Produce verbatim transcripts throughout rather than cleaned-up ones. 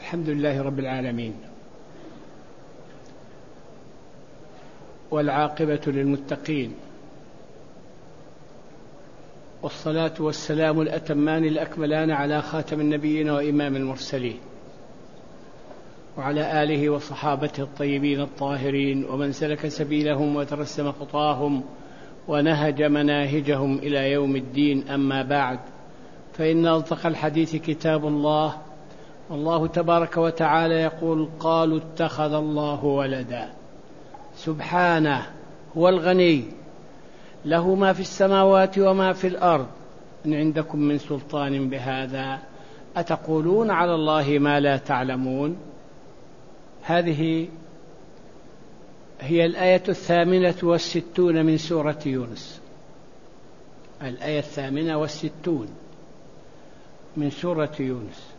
الحمد لله رب العالمين، والعاقبة للمتقين، والصلاة والسلام الأتمان الأكملان على خاتم النبيين وإمام المرسلين، وعلى آله وصحابته الطيبين الطاهرين، ومن سلك سبيلهم وترسم خطاهم ونهج مناهجهم إلى يوم الدين. أما بعد، فإن أصدق الحديث كتاب الله، والله تبارك وتعالى يقول: قالوا اتخذ الله ولدا. سبحانه، هو الغني، له ما في السماوات وما في الأرض، إن عندكم من سلطان بهذا أتقولون على الله ما لا تعلمون. هذه هي الآية الثامنة والستون من سورة يونس، الآية الثامنة والستون من سورة يونس.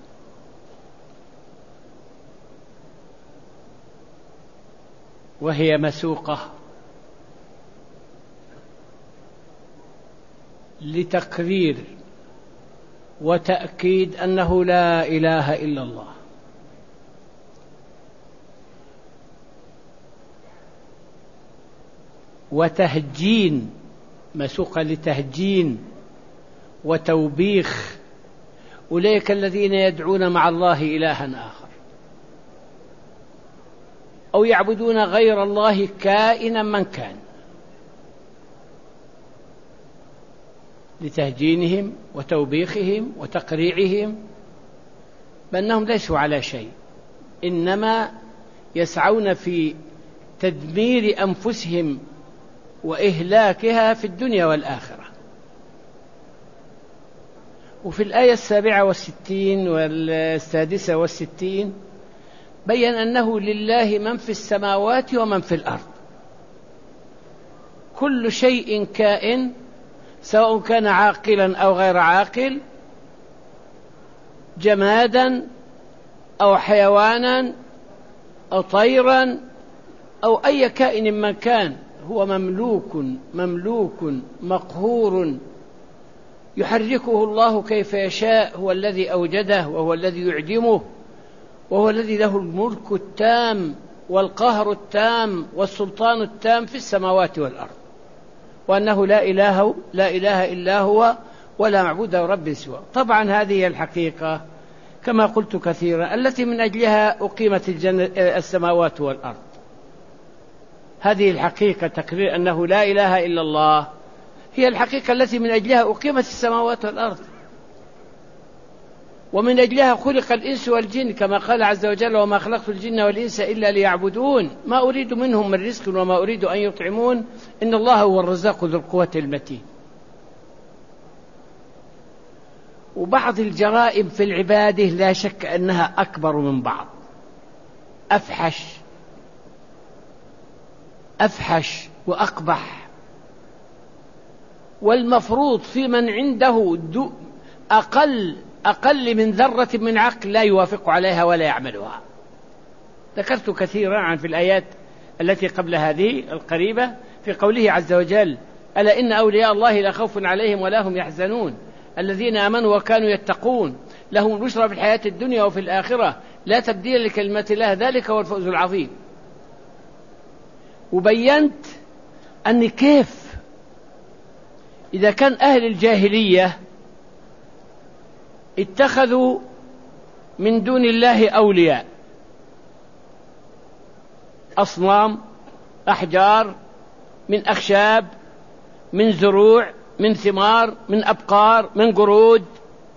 وهي مسوقة لتقرير وتأكيد أنه لا إله إلا الله، وتهجين، مسوقة لتهجين وتوبيخ أولئك الذين يدعون مع الله إلها آخر أو يعبدون غير الله كائنا من كان، لتهجينهم وتوبيخهم وتقريعهم بأنهم ليسوا على شيء، إنما يسعون في تدمير أنفسهم وإهلاكها في الدنيا والآخرة. وفي الآية السابعة والستين والسادسة والستين بيّن أنه لله من في السماوات ومن في الأرض، كل شيء كائن، سواء كان عاقلا أو غير عاقل، جمادا أو حيوانا أو طيرا أو أي كائن من كان، هو مملوك مملوك مقهور يحركه الله كيف يشاء، هو الذي أوجده وهو الذي يعدمه، وهو الذي له الملك التام والقهر التام والسلطان التام في السماوات والأرض، وأنه لا إله لا إله إلا هو ولا معبود رب سواه. طبعا هذه هي الحقيقة كما قلت كثيرا التي من أجلها أقيمت الجنة السماوات والأرض. هذه الحقيقة، تقرير أنه لا إله إلا الله، هي الحقيقة التي من أجلها أقيمت السماوات والأرض، ومن أجلها خلق الإنس والجن، كما قال عز وجل: وما خلقت الجن والإنس إلا ليعبدون ما أريد منهم من رزق وما أريد أن يطعمون إن الله هو الرزاق ذو القوة المتين. وبعض الجرائم في العبادة لا شك أنها أكبر من بعض، أفحش أفحش وأقبح، والمفروض في من عنده أقل أقل من ذرة من عقل لا يوافق عليها ولا يعملها. ذكرت كثيرا عن في الآيات التي قبل هذه القريبة في قوله عز وجل: ألا إن أولياء الله لا خوف عليهم ولا هم يحزنون الذين آمنوا وكانوا يتقون لهم البشرى في الحياة الدنيا وفي الآخرة لا تبديل لكلمات الله ذلك هو الفوز العظيم. وبينت أن كيف إذا كان أهل الجاهلية اتخذوا من دون الله أولياء، أصنام، أحجار، من أخشاب، من زروع، من ثمار، من أبقار، من قرود،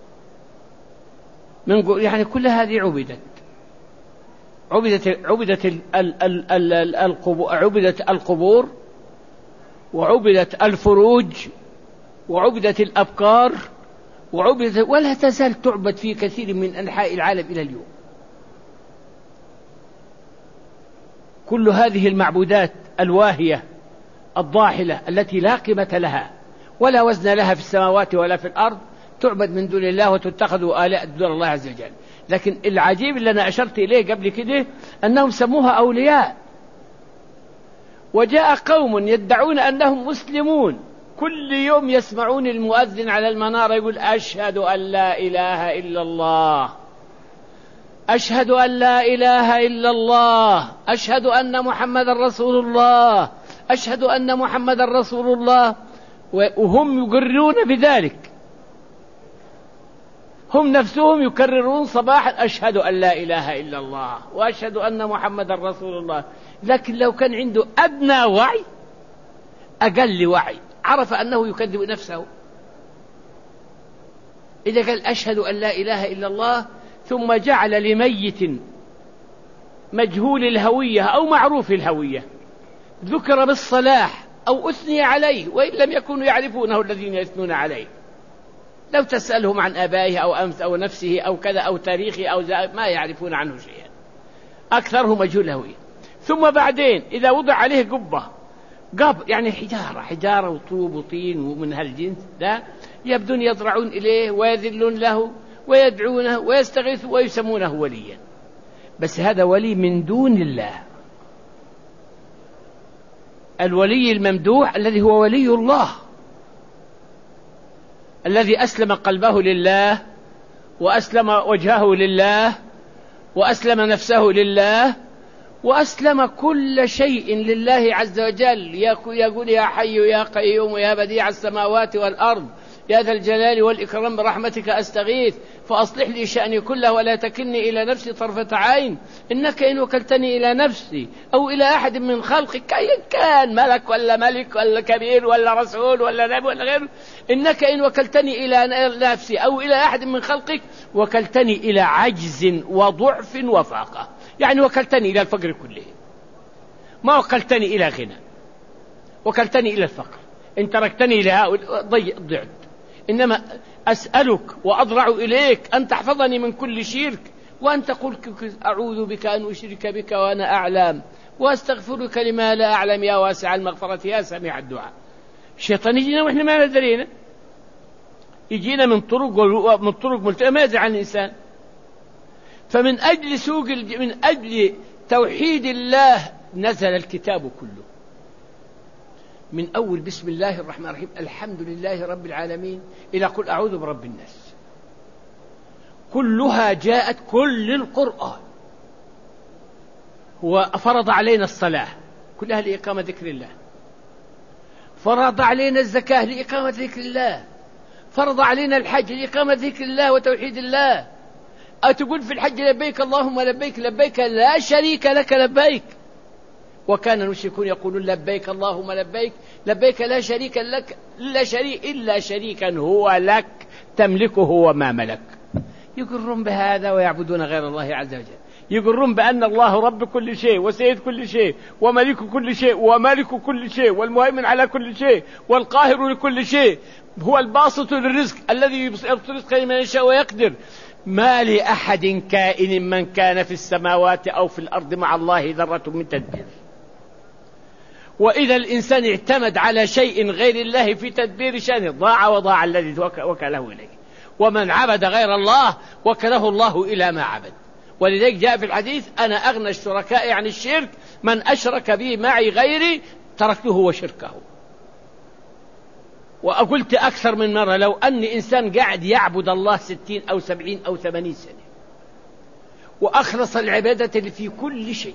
من قرود، يعني كل هذه عبدت عبدت عبدت ال ال ال ال القبور عبدت القبور وعبدت الفروج وعبدت الأبقار وعبدت، ولا تزال تعبد في كثير من أنحاء العالم إلى اليوم. كل هذه المعبودات الواهية الضاحلة التي لا قيمة لها ولا وزن لها في السماوات ولا في الأرض تعبد من دون الله وتتخذ آلاء دون الله عز وجل. لكن العجيب اللي أنا أشرت إليه قبل كده أنهم سموها أولياء، وجاء قوم يدعون أنهم مسلمون كل يوم يسمعون المؤذن على المنارة يقول: أشهد أن لا إله إلا الله، أشهد أن لا إله إلا الله، أشهد أن محمد رسول الله، أشهد أن محمد رسول الله، وهم يقررون بذلك، هم نفسهم يكررون صباحا أشهد أن لا إله إلا الله وأشهد أن محمد رسول الله. لكن لو كان عنده أدنى وعي، أقل وعي، عرف أنه يكذب نفسه. إذا قال أشهد أن لا إله إلا الله ثم جعل لميت مجهول الهوية أو معروف الهوية ذكر بالصلاح أو أثني عليه، وإن لم يكونوا يعرفونه الذين يثنون عليه، لو تسألهم عن آبائه أو أمس أو نفسه أو كذا أو تاريخه أو ما يعرفون عنه شيئا، أكثره مجهول الهوية. ثم بعدين إذا وضع عليه قبة، قب يعني حجارة حجارة وطوب وطين ومن هالجنس ده، يبدون يضرعون إليه ويذلون له ويدعونه ويستغيثون ويسمونه وليا، بس هذا ولي من دون الله. الولي الممدوح الذي هو ولي الله، الذي أسلم قلبه لله وأسلم وجهه لله وأسلم نفسه لله وأسلم كل شيء لله عز وجل، يقول يا حي يا قيوم يا بديع السماوات والأرض يا ذا الجلال والإكرام برحمتك أستغيث فأصلح لي شأني كله ولا تكلني إلى نفسي طرفة عين، إنك إن وكلتني إلى نفسي أو إلى أحد من خلقك أيا كان، ملك ولا ملك ولا كبير ولا رسول ولا نبي ولا غيره، إنك إن وكلتني إلى نفسي أو إلى أحد من خلقك وكلتني إلى عجز وضعف وفاقة، يعني وكلتني إلى الفقر كله، ما وكلتني إلى غنى، وكلتني إلى الفقر، إن تركتني إلى هؤلاء ضعت. إنما أسألك وأضرع إليك أن تحفظني من كل شرك، وأن تقول أعوذ بك أن أشرك بك وأنا أعلم، وأستغفرك لما لا أعلم يا واسع المغفرة يا سميع الدعاء. الشيطان يجينا وإحنا ما ندرينا، يجينا من طرق من طرق ملتقى ما يدري عن الإنسان. فمن أجل سوق من أجل توحيد الله نزل الكتاب كله، من أول بسم الله الرحمن الرحيم الحمد لله رب العالمين إلى قل أعوذ برب الناس، كلها جاءت كل القرآن. هو فرض علينا الصلاة كلها لإقامة ذكر الله، فرض علينا الزكاة لإقامة ذكر الله، فرض علينا الحج لإقامة ذكر الله وتوحيد الله. أتقول في الحج لبيك اللهم لبيك لبيك لا شريك لك لبيك، وكان المشركون يقولون لبيك اللهم لبيك لبيك لا شريك لك لا شريك إلا شريكا هو لك تملكه وما ملك. يقرون بهذا ويعبدون غير الله عز وجل، يقرون بأن الله رب كل شيء وسيد كل شيء وملك كل شيء ومالك كل شيء والمهيمن على كل شيء والقاهر لكل شيء، هو الباسط للرزق الذي يبسط رزقه لمن يشاء ويقدر. ما لأحد كائن من كان في السماوات أو في الأرض مع الله ذرة من تدبير. وإذا الإنسان اعتمد على شيء غير الله في تدبير شأنه ضاع وضاع الذي وكله إليه، ومن عبد غير الله وكله الله إلى ما عبد. ولذلك جاء في الحديث أنا أغنى الشركاء عن الشرك من أشرك بي معي غيري تركته وشركه. وقلت أكثر من مرة لو أن إنسان قاعد يعبد الله ستين أو سبعين أو ثمانين سنة وأخلص العبادة في كل شيء،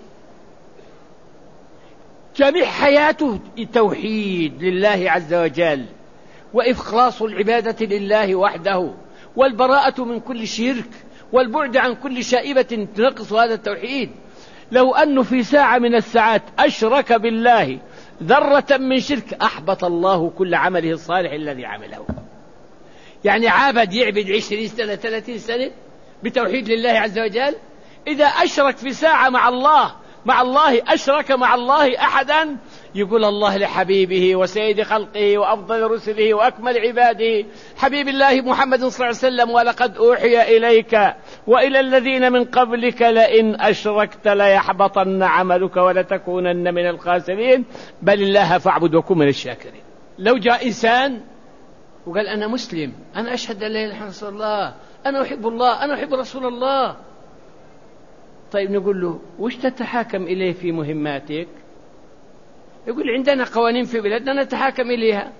جميع حياته توحيد لله عز وجل وإخلاص العبادة لله وحده والبراءة من كل شرك والبعد عن كل شائبة تنقص هذا التوحيد، لو أنه في ساعة من الساعات أشرك بالله ذرة من شرك أحبط الله كل عمله الصالح الذي عمله. يعني عابد يعبد عشرين سنة ثلاثين سنة بتوحيد لله عز وجل، إذا أشرك في ساعة مع الله مع الله أشرك مع الله أحدا، يقول الله لحبيبه وسيد خلقه وأفضل رسله وأكمل عباده حبيب الله محمد صلى الله عليه وسلم ولقد أوحي إليك وإلى الذين من قبلك لئن أشركت ليحبطن عملك ولتكونن من الخاسرين بل الله فاعبد وكن من الشاكرين. لو جاء إنسان وقال أنا مسلم، أنا أشهد أن لا إله إلا الله، أنا أحب الله، أنا أحب رسول الله، طيب نقول له وش تتحاكم إليه في مهماتك؟ يقول عندنا قوانين في بلادنا نتحاكم إليها.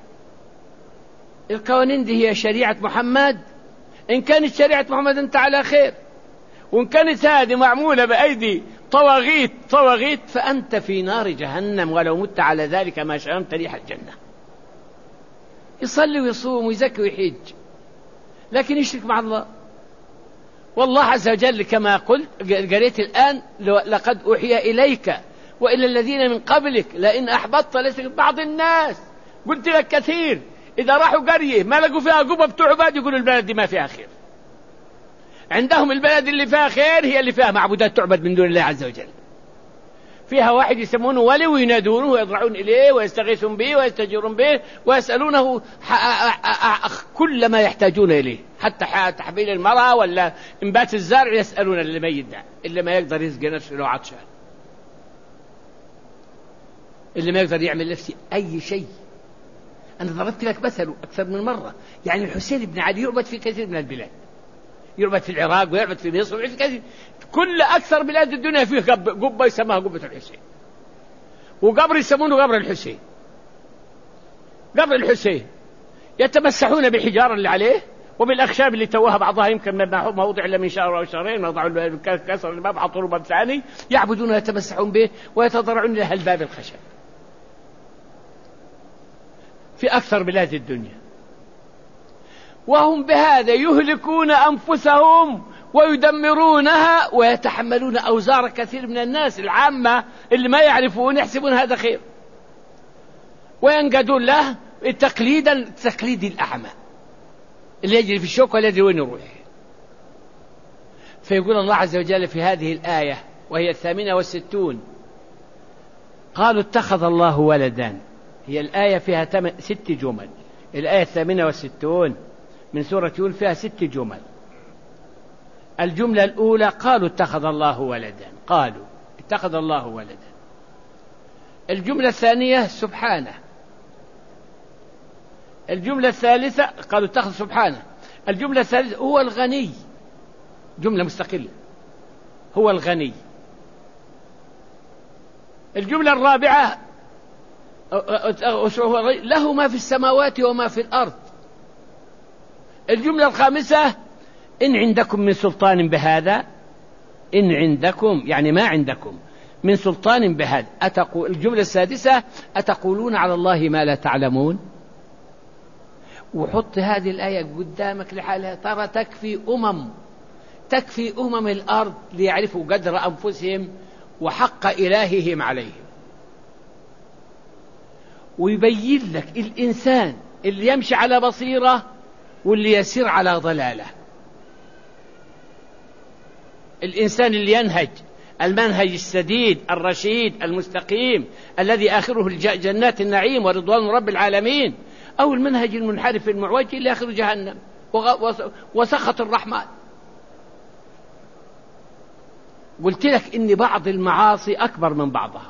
القوانين دي هي شريعة محمد، إن كانت شريعة محمد أنت على خير، وإن كانت هذه معمولة بأيدي طواغيت طواغيت فأنت في نار جهنم، ولو مت على ذلك ما شممت ريح الجنة. يصلي ويصوم ويزكي ويحج، لكن يشرك مع الله. والله عز وجل كما قلت قريت الآن: لقد أوحي إليك وإلى الذين من قبلك لئن أحبطت ليس بعض الناس. قلت لك كثير إذا راحوا قرية ما لقوا فيها قبة بتوع عباد يقولوا البلد دي ما فيها خير. عندهم البلد اللي فيها خير هي اللي فيها معبودات تعبد من دون الله عز وجل، فيها واحد يسمونه ولي وينادونه ويضرعون إليه ويستغيثون به ويستجيرون به ويسألونه كل ما يحتاجون إليه، حتى تحبيل المرأة ولا انبات الزرع يسألون اللي ما يدع، اللي ما يقدر يسقي نفسه لو عطشان، اللي ما يقدر يعمل نفسه أي شيء. أنا ضربت لك مثل أكثر من مرة، يعني الحسين بن علي يعبد في كثير من البلاد، يعبد في العراق ويعبد في مصر ويعبد في كثير، كل أكثر بلاد الدنيا فيه قبة يسمىها قبة الحسين، وقبر يسمونه قبر الحسين. قبر الحسين يتمسحون بالحجارة اللي عليه وبالأخشاب اللي توها بعضها يمكن ما موضع إلا من شهر أو شهرين، وضعوا كسر الباب عطوا باب ثاني يعبدون ويتمسحون به ويتضرعون له الباب الخشب في أكثر بلاد الدنيا، وهم بهذا يهلكون أنفسهم ويدمرونها ويتحملون أوزار كثير من الناس العامة اللي ما يعرفون يحسبون هذا خير، وينقادون له تقليدا تقليد الأعمى اللي يجري في الشوك ولا يدري وين يروح. فيقول الله عز وجل في هذه الآية وهي الثامنة والستون: قالوا اتخذ الله ولدا. هي الآية فيها ست جمل، الآية الثامنة والستون من سورة يونس فيها ست جمل. الجملة الأولى قالوا اتخذ الله ولدا، قالوا اتخذ الله ولدا. الجملة الثانية سبحانه. الجملة الثالثة قالوا اتخذ سبحانه. الجملة الثالثة هو الغني، جملة مستقلة، هو الغني. الجملة الرابعة له ما في السماوات وما في الأرض. الجملة الخامسة إن عندكم من سلطان بهذا، إن عندكم يعني ما عندكم من سلطان بهذا أتقول. الجملة السادسة أتقولون على الله ما لا تعلمون. وحط هذه الآية قدامك لحالها ترى تكفي أمم تكفي أمم الأرض ليعرفوا قدر أنفسهم وحق إلههم عليهم، ويبين لك الإنسان اللي يمشي على بصيرة واللي يسير على ضلالة. الإنسان اللي ينهج المنهج السديد الرشيد المستقيم الذي آخره جنات النعيم ورضوان رب العالمين، أو المنهج المنحرف المعوج اللي آخره جهنم وسخط الرحمن. قلت لك إن بعض المعاصي أكبر من بعضها،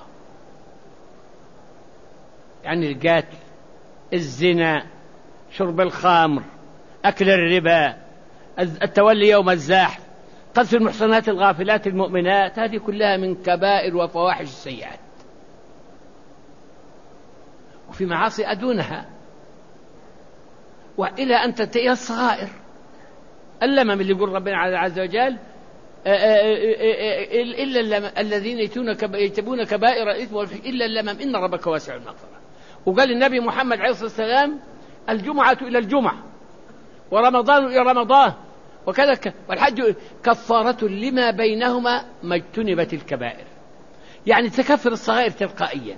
يعني القتل، الزنا، شرب الخمر، أكل الربا، التولي يوم الزاحف، قذف المحصنات الغافلات المؤمنات، هذه كلها من كبائر وفواحش السيئات. وفي معاصي أدونها وإلى أن تنتهي الصغائر. اللمم اللي يقول ربنا عز وجل إلا الذين يتبون كبائر الإثم والفحش إلا اللمم إن ربك واسع المغفرة. وقال النبي محمد عليه الصلاة والسلام الجمعة إلى الجمعة ورمضان إلى رمضان وكذا، والحج كفارة لما بينهما ما اجتنبت الكبائر، يعني تكفر الصغائر تلقائيا،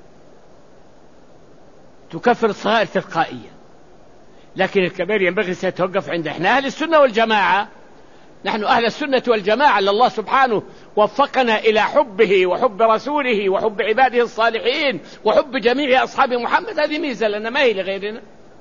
تكفر الصغائر تلقائيا. لكن الكبائر ينبغي سيتوقف عند احنا أهل السنة والجماعة. نحن أهل السنة والجماعة لله سبحانه وفقنا إلى حبه وحب رسوله وحب عباده الصالحين وحب جميع أصحاب محمد. هذه ميزة لنا ما هي لغيرنا،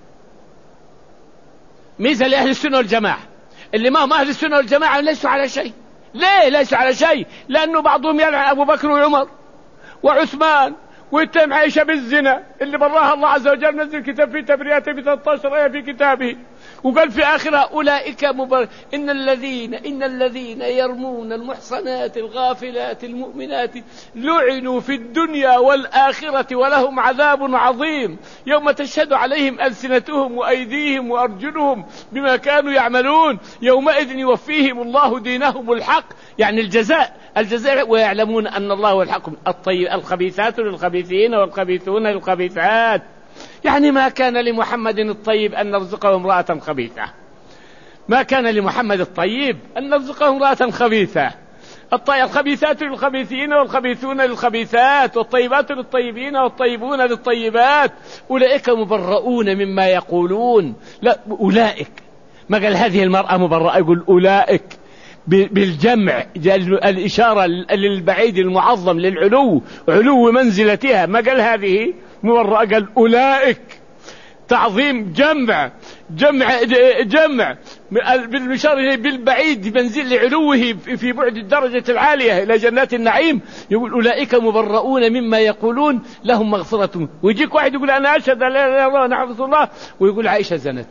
ميزة لأهل السنة والجماعة. اللي ما هم أهل السنة والجماعة ليسوا على شيء. ليه ليسوا على شيء؟ لأنه بعضهم يلعن أبو بكر وعمر وعثمان ويتهم عائشة بالزنا اللي براها الله عز وجل، نزل كتاب في تبرئته ب ثلاثة عشر آية في كتابه، وقال في آخرها أولئك مبر... إن الذين إن الذين يرمون المحصنات الغافلات المؤمنات لعنوا في الدنيا والآخرة ولهم عذاب عظيم يوم تشهد عليهم ألسنتهم وأيديهم وأرجلهم بما كانوا يعملون يومئذ يوفيهم الله دينهم الحق، يعني الجزاء الجزاء ويعلمون أن الله هو الحق. الطيب الخبيثات للخبيثين والخبيثون للخبيثات، يعني ما كان لمحمد الطيب أن نرزقه امرأة خبيثة، ما كان لمحمد الطيب أن نرزقه امرأة خبيثة. الخبيثات للخبيثين والخبيثون للخبيثات والطيبات للطيبين والطيبون للطيبات أولئك مبرؤون مما يقولون. لا أولئك، ما قال هذه المرأة مبرأة، يقول أولئك بالجمع، الإشارة للبعيد المعظم للعلو، علو منزلتها، ما قال هذه مبرأة، قال أولئك تعظيم جمع جمع جمع بالمشار بالبعيد منزل لعلوه في بعد الدرجة العالية إلى جنات النعيم. يقول أولئك مبرؤون مما يقولون لهم مغفرة. ويجيك واحد يقول أنا أشهد أن لا إله إلا الله وأنا حافظ الله، ويقول عائشة زنت،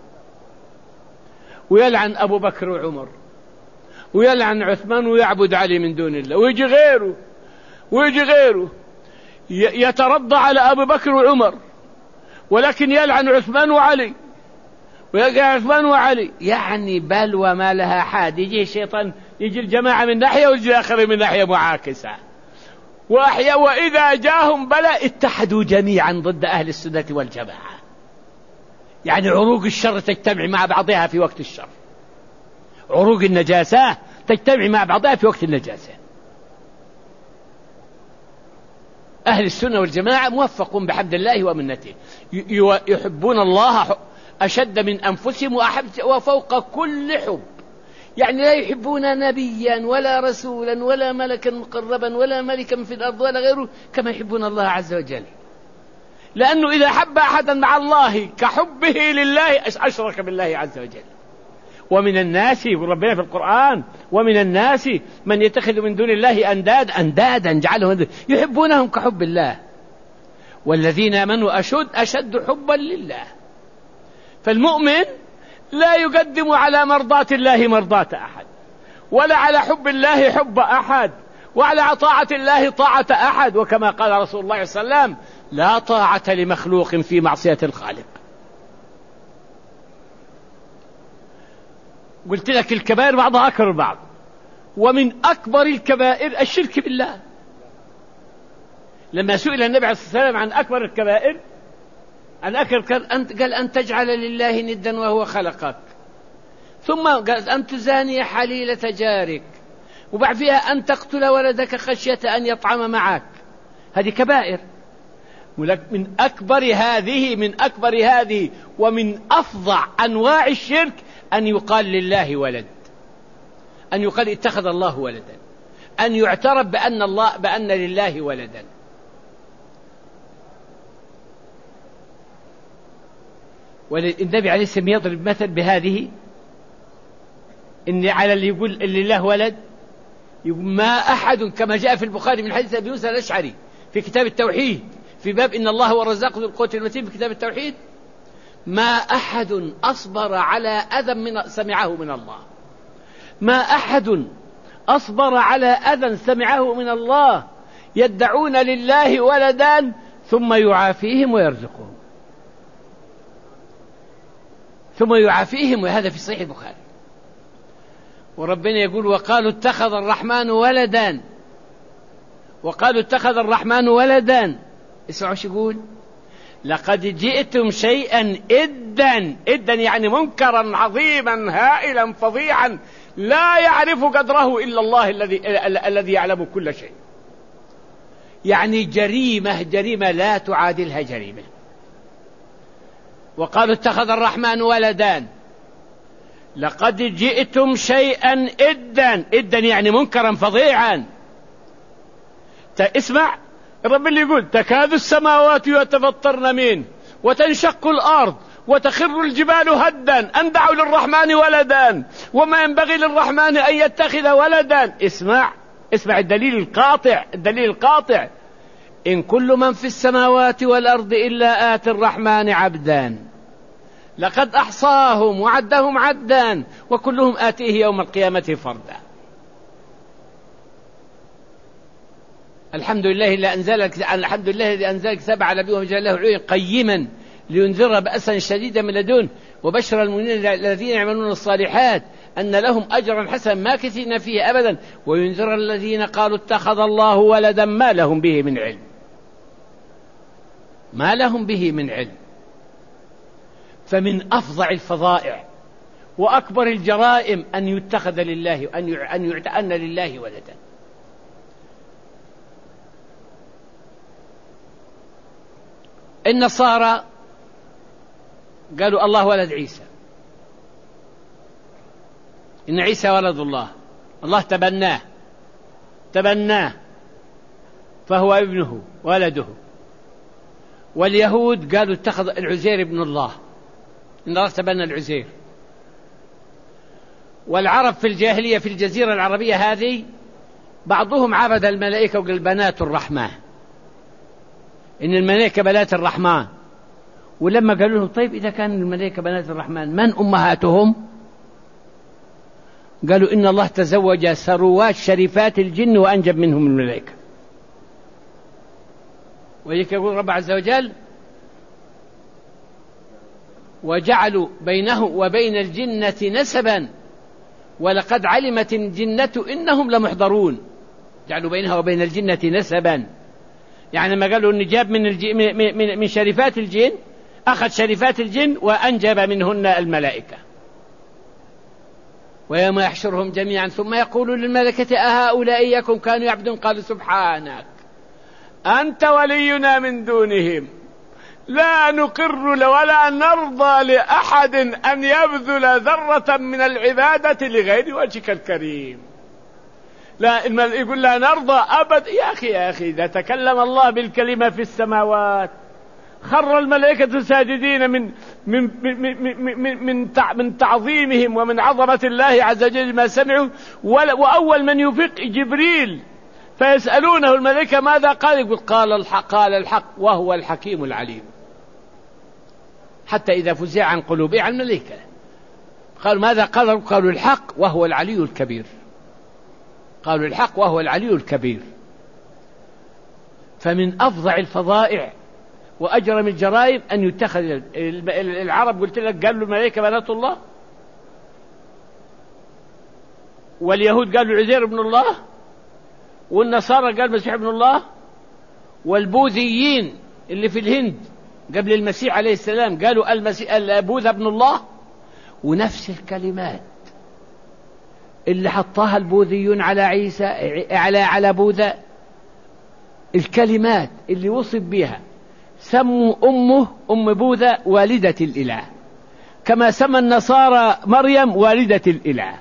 ويلعن أبو بكر وعمر، ويلعن عثمان ويعبد علي من دون الله، ويجي غيره ويجي غيره يترضى على أبو بكر وعمر، ولكن يلعن عثمان وعلي، ويلعن عثمان وعلي، يعني بل وما لها حاد. يجي الشيطان، يجي الجماعة من ناحية ويجي الآخر من ناحية معاكسة، وأحيا وإذا جاءهم بلا اتحدوا جميعا ضد أهل السنة والجماعة. يعني عروق الشر تجتمع مع بعضها في وقت الشر، عروق النجاسة تجتمع مع بعضها في وقت النجاسة. أهل السنة والجماعة موفقون بحمد الله ومنته، يحبون الله أشد من أنفسهم وفوق كل حب. يعني لا يحبون نبيا ولا رسولا ولا ملكا مقربا ولا ملكا في الأرض ولا غيره كما يحبون الله عز وجل، لأنه إذا حب أحدا مع الله كحبه لله أشرك بالله عز وجل. ومن الناس، وربنا في القرآن، ومن الناس من يتخذ من دون الله أنداد أندادا جعلهم يحبونهم كحب الله، والذين آمنوا أشد أشد حبا لله. فالمؤمن لا يقدم على مرضاة الله مرضاة أحد، ولا على حب الله حب أحد، وعلى طاعة الله طاعة أحد. وكما قال رسول الله صلى الله عليه وسلم لا طاعة لمخلوق في معصية الخالق. قلت لك الكبائر بعضها أكبر بعض، ومن أكبر الكبائر الشرك بالله. لما سئل النبي عليه الصلاة والسلام عن أكبر الكبائر عن أكبر قال أن تجعل لله ندا وهو خلقك، ثم قال أن تزاني حليلة جارك، وبعد فيها أن تقتل ولدك خشية أن يطعم معك. هذه كبائر. من أكبر هذه من أكبر هذه ومن أفظع أنواع الشرك أن يقال لله ولد، أن يقال اتخذ الله ولدا، أن يعترف بأن الله بأن لله ولدا. والنبي عليه السلام يضرب مثل بهذه، إن على اللي يقول لله ولد يقول ما أحد، كما جاء في البخاري من حديث أبي موسى الأشعري في كتاب التوحيد في باب إن الله هو الرزاق ذو القوة المتين في كتاب التوحيد، ما أحد أصبر على أذى من سمعه من الله، ما أحد أصبر على أذى سمعه من الله يدعون لله ولدان ثم يعافيهم ويرزقهم، ثم يعافيهم، وهذا في صحيح البخاري. وربنا يقول وقالوا اتخذ الرحمن ولدان، وقالوا اتخذ الرحمن ولدان. اسمعوا شو يقول، لقد جئتم شيئا إدا، إدا يعني منكرا عظيما هائلا فظيعا لا يعرف قدره إلا الله الذي الذي يعلم كل شيء. يعني جريمة جريمة لا تعادلها جريمة. وقالوا اتخذ الرحمن ولدان، لقد جئتم شيئا إدا، إدا يعني منكرا فظيعا. اسمع الرب اللي يقول تكاد السماوات يتفطرن منه وتنشق الأرض وتخر الجبال هدا أن دعوا للرحمن ولدا وما ينبغي للرحمن أن يتخذ ولدا. اسمع اسمع الدليل القاطع، الدليل القاطع، إن كل من في السماوات والأرض إلا آتي الرحمن عبدا لقد أحصاهم وعدهم عدا وكلهم آتيه يوم القيامة فردا. الحمد لله الذي أنزل الحمد لله الذي أنزل الكتاب على نبيه وجعله له قيما لينذر بأسا شديدا من لدنه وبشر المؤمنين الذين يعملون الصالحات أن لهم أجرا حسنا ماكثين فيه أبدا وينذر الذين قالوا اتخذ الله ولدا ما لهم به من علم ما لهم به من علم. فمن أفظع الفظائع وأكبر الجرائم أن يتخذ لله أن يعتأن لله ولدا. النصارى قالوا الله ولد عيسى، إن عيسى ولد الله، الله تبناه تبناه فهو ابنه ولده. واليهود قالوا اتخذ العزير ابن الله، إن الله تبنى العزير. والعرب في الجاهلية في الجزيرة العربية هذه بعضهم عبد الملائكة وقال بنات الرحمن، إن الملائكة بنات الرحمن. ولما قالوا لهم طيب إذا كان الملائكة بنات الرحمن من أمهاتهم؟ قالوا إن الله تزوج ثروات شريفات الجن وأنجب منهم الملائكة. وذلك يقول رب عز وجل وجعلوا بينه وبين الجنة نسبا ولقد علمت الجنة إنهم لمحضرون. جعلوا بينها وبين الجنة نسبا، يعني ما قالوا إن جاب من, الج... من... من... من شريفات الجن، أخذ شريفات الجن وأنجب منهن الملائكة. ويوم يحشرهم جميعا ثم يقول للملائكة أهؤلاء إياكم كانوا يعبدون قالوا سبحانك أنت ولينا من دونهم لا نقر ولا نرضى لأحد أن يبذل ذرة من العبادة لغير وجهك الكريم. لا يقول لا نرضى أبد. يا أخي يا أخي إذا تكلم الله بالكلمة في السماوات خر الملائكة ساجدين من من من من من, من تعظيمهم ومن عظمة الله عز وجل ما سمعوا. وأول من يفق جبريل فيسألونه الملائكة ماذا قال؟ يقول قال الحق قال الحق وهو الحكيم العليم. حتى إذا فزع عن قلوبهم عن الملائكة قالوا ماذا قال؟ قالوا الحق وهو العلي الكبير. قالوا الحق وهو العلي الكبير. فمن أفظع الفظائع وأجرم الجرائم أن يتخذ العرب قلت لك قالوا الملائكة بنات الله، واليهود قالوا عزير ابن الله، والنصارى قالوا المسيح ابن الله، والبوذيين اللي في الهند قبل المسيح عليه السلام قالوا المسيح البوذا ابن الله. ونفس الكلمات اللي حطها البوذيون على عيسى على على بوذا، الكلمات اللي وصف بها سموا أمه أم بوذا والدة الإله، كما سمى النصارى مريم والدة الإله.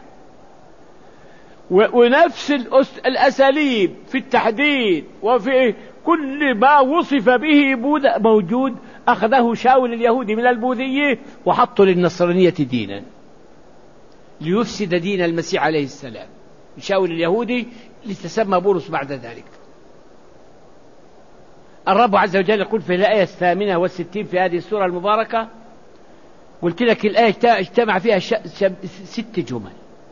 ونفس الأساليب في التحديد وفي كل ما وصف به بوذا موجود، أخذه شاول اليهودي من البوذية وحطه للنصرانية دينا ليفسد دين المسيح عليه السلام. شاول اليهودي لتسمى بولس بعد ذلك. الرب عز وجل يقول في الآية الثامنة والستين في هذه السورة المباركة، قلت لك الآية اجتمع فيها ست جمل.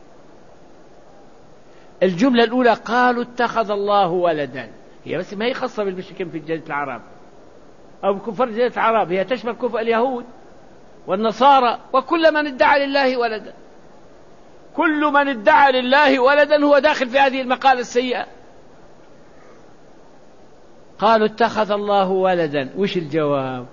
الجملة الأولى قالوا اتخذ الله ولدا، هي بس ما هي خاصة بالمشركين في جزيرة العرب أو كفار جزيرة العرب، هي تشمل كفر اليهود والنصارى وكل من ادعى لله ولدا. كل من ادعى لله ولدا هو داخل في هذه المقالة السيئة. قالوا اتخذ الله ولدا، وش الجواب؟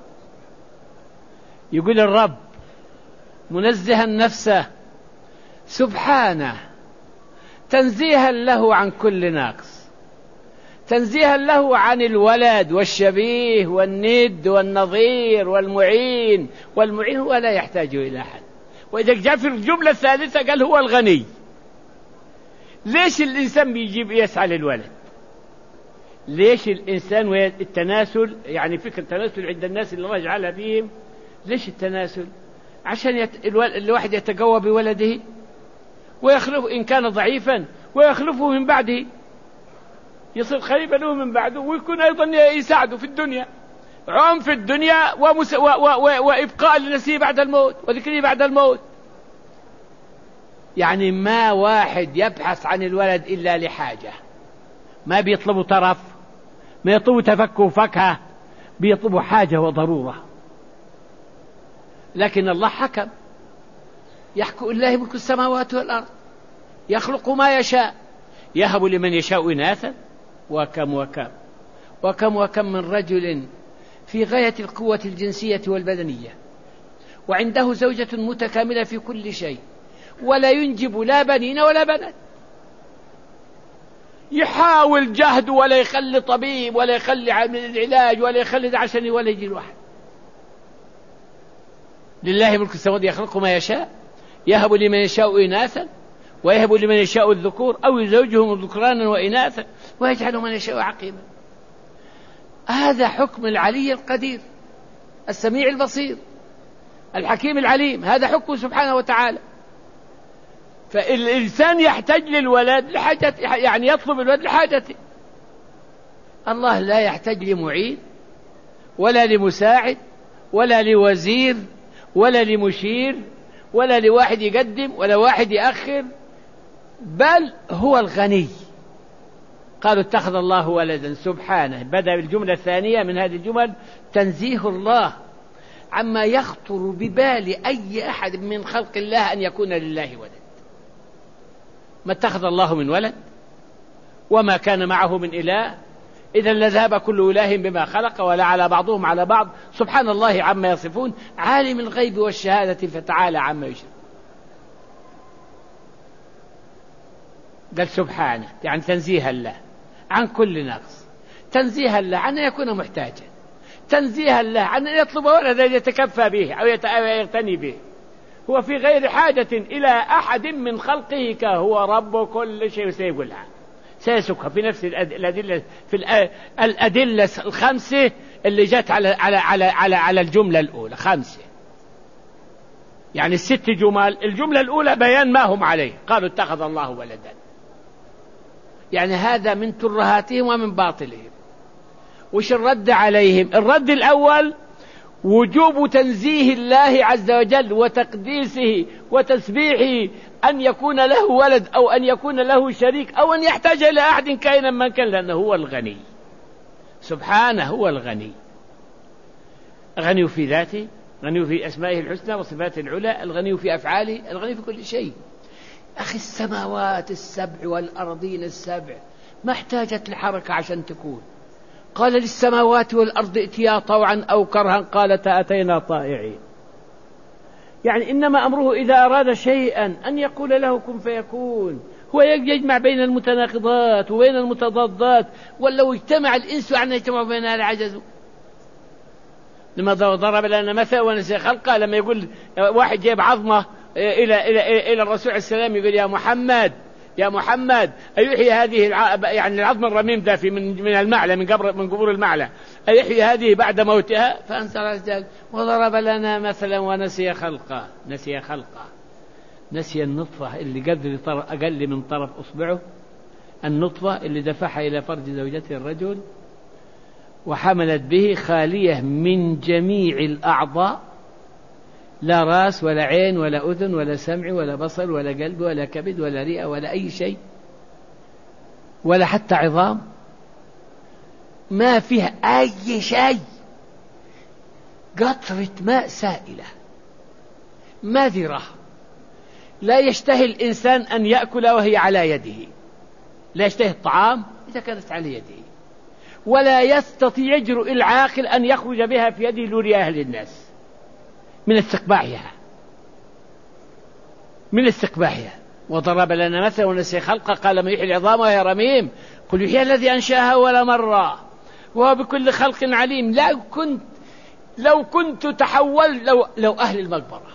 يقول الرب منزها نفسه سبحانه تنزيها له عن كل ناقص، تنزيها له عن الولد والشبيه والند والنظير والمعين. والمعين هو لا يحتاج إلى أحد. وإذا جاء في الجملة الثالثة قال هو الغني. ليش الإنسان بيجيب يسعى للولد؟ ليش الإنسان والتناسل، يعني فكرة التناسل عند الناس اللي الله جعلها فيهم، ليش التناسل؟ عشان يت... الواحد يتقوى بولده ويخلف إن كان ضعيفا ويخلفه من بعده، يصير خليفة له من بعده ويكون أيضا يساعده في الدنيا. عنف في الدنيا ومس... و... و... و... وإبقاء لنفسه بعد الموت وذكره بعد الموت. يعني ما واحد يبحث عن الولد إلا لحاجة، ما بيطلبوا ترف، ما يطلبوا تفكه وفكهة، بيطلبوا حاجة وضرورة. لكن الله حكم، يحكم الله ملك السماوات والأرض، يخلق ما يشاء، يهب لمن يشاء إناثا وكم وكم وكم وكم من رجل في غاية القوة الجنسية والبدنية وعنده زوجة متكاملة في كل شيء ولا ينجب لا بنين ولا بنات، يحاول جهد ولا يخلي طبيب ولا يخلي علاج ولا يخلي عشان ولا يجي الواحد. لله ملك السماوات يخلق ما يشاء، يهب لمن يشاء إناثا ويهب لمن يشاء الذكور أو يزوجهم ذكرانا وإناثا ويجعل من يشاء عقيما. هذا حكم العلي القدير السميع البصير الحكيم العليم، هذا حكمه سبحانه وتعالى. فالإنسان يحتاج للولد لحاجة، يعني يطلب الولد لحاجته. الله لا يحتاج لمعين ولا لمساعد ولا لوزير ولا لمشير ولا لواحد يقدم ولا واحد يأخر، بل هو الغني. قالوا اتخذ الله ولدا سبحانه، بدأ بالجملة الثانية من هذه الجمل تنزيه الله عما يخطر ببال أي أحد من خلق الله أن يكون لله ولد. ما اتخذ الله من ولد وما كان معه من إله، إذا لذهب كل إله بما خلق ولا على بعضهم على بعض، سبحان الله عما يصفون، عالم الغيب والشهادة فتعالى عما يشركون. قال سبحانه يعني تنزيه الله عن كل نقص، تنزيه الله عن أن يكون محتاجا، تنزيه الله عن أن يطلب ولدا يتكفى به أو يغتني به. هو في غير حاجة إلى أحد من خلقه، كهو رب كل شيء. سيقولها سيسكها في نفس الأدلة، في الأدلة الخمسة اللي جاءت على على على على على الجملة الأولى، خمسة يعني الست جمل. الجملة الأولى بيان ما هم عليه، قالوا اتخذ الله ولدا، يعني هذا من ترهاتهم ومن باطلهم. وش الرد عليهم؟ الرد الأول وجوب تنزيه الله عز وجل وتقديسه وتسبيحه أن يكون له ولد أو أن يكون له شريك أو أن يحتاج إلى أحد كائنا من كان، لأنه هو الغني سبحانه، هو الغني. غني في ذاته، غني في أسمائه الحسنى وصفاته العلى، الغني في أفعاله، الغني في كل شيء. أخي السماوات السبع والأرضين السبع ما احتاجت لحركة عشان تكون. قال للسماوات والأرض ائتيا طوعا أو كرها قالتا أتينا طائعين. يعني إنما أمره إذا أراد شيئا أن يقول له كن فيكون. هو يجمع بين المتناقضات وبين المتضادات، ولو اجتمع الإنس أن يجتمع بينها لعجزوا. لما ضرب لنا مثل ونسي خلقه، لما يقول واحد جايب عظمة إلى إلى إلى الرسول عليه السلام يقول يا محمد يا محمد أيحيي هذه الع... يعني العظم الرميم ده في من من المعلى، من قبر من قبور المعلى، أيحيي هذه بعد موتها؟ فأنزل الرجال وضرب لنا مثلا ونسي خلقه. نسي خلقه، نسي النطفة اللي قدر أقل من طرف أصبعه، النطفة اللي دفعها إلى فرج زوجته الرجل وحملت به خالية من جميع الأعضاء، لا راس ولا عين ولا أذن ولا سمع ولا بصر ولا قلب ولا كبد ولا رئة ولا أي شيء، ولا حتى عظام، ما فيها أي شيء، قطرة ماء سائلة ماذرة لا يشتهي الإنسان أن يأكل وهي على يده، لا يشتهي الطعام إذا كانت على يده، ولا يستطيع يجرؤ العاقل أن يخرج بها في يده لورياها للناس من استقباحها من استقباحها. وضرب لنا مثلا ونسي خلقه قال من يحيي العظام وهي رميم قل يحيي الذي أنشاها أول مرة وهو بكل خلق عليم. لا كنت لو كنت تحول لو, لو أهل المقبرة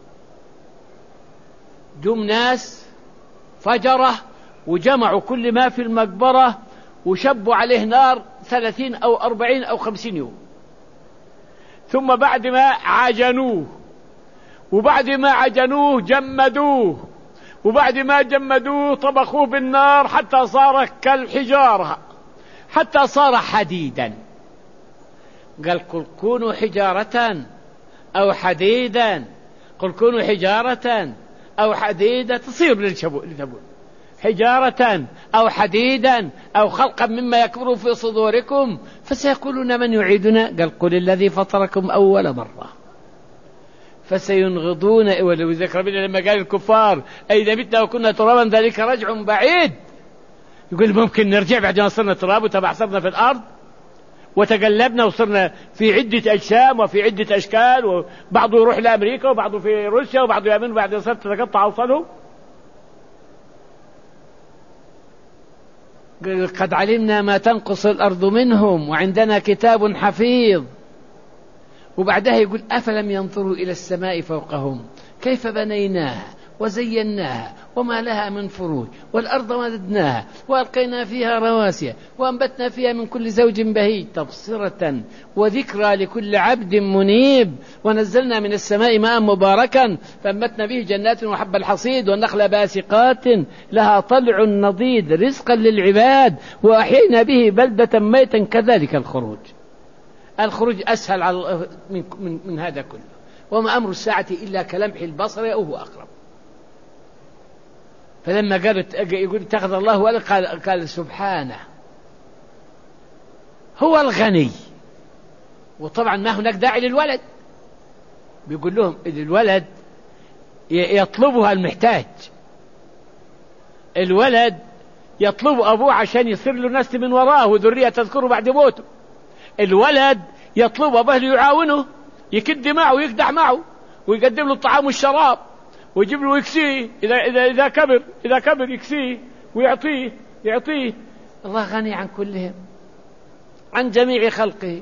دوم ناس فجرة وجمعوا كل ما في المقبرة وشبوا عليه نار ثلاثين أو أربعين أو خمسين يوم، ثم بعد ما عجنوه وبعد ما عجنوه جمدوه وبعد ما جمدوه طبخوه بالنار حتى صار كالحجارة، حتى صار حديدا. قال قل كونوا حجارة أو حديدا، قل كونوا حجارة أو حديدا تصير لتبون، حجارة أو حديدا أو خلقا مما يكبر في صدوركم فسيقولون من يعيدنا، قال قل الذي فطركم أول مرة فسينغضون. ولو ذكر بنا لما قال الكفار أئذا متنا وكنا ترابا ذلك رجع بعيد، يقول ممكن نرجع بعد ما صرنا تراب وتبعثرنا في الأرض وتقلبنا وصرنا في عدة أجسام وفي عدة أشكال، وبعضه يروح لأمريكا وبعضه في روسيا وبعضه يأمن وبعد صرت تتقطع أوصاله. قد علمنا ما تنقص الأرض منهم وعندنا كتاب حفيظ. وبعدها يقول أفلم ينظروا إلى السماء فوقهم كيف بنيناها وزيناها وما لها من فروج والأرض مددناها وألقينا فيها رواسي وأنبتنا فيها من كل زوج بهيج تبصرة وذكرى لكل عبد منيب ونزلنا من السماء ماء مباركا فأنبتنا به جنات وحب الحصيد والنخل باسقات لها طلع نضيد رزقا للعباد وأحيينا به بلدة ميتا كذلك الخروج. الخروج أسهل على من, من, من هذا كله، وما أمر الساعة إلا كلمح البصر أو هو أقرب. فلما قالت يقول اتخذ الله ولد قال, قال سبحانه هو الغني، وطبعا ما هناك داعي للولد. بيقول لهم الولد يطلبها المحتاج، الولد يطلب أبوه عشان يصير له نسل من وراه وذرية تذكره بعد موته. الولد يطلب أبوه ليعاونه يكد معه ويكدح معه ويقدم له الطعام والشراب ويجيب له ويكسيه إذا, إذا, إذا كبر إذا كبر يكسيه ويعطيه يعطيه. الله غني عن كلهم، عن جميع خلقه،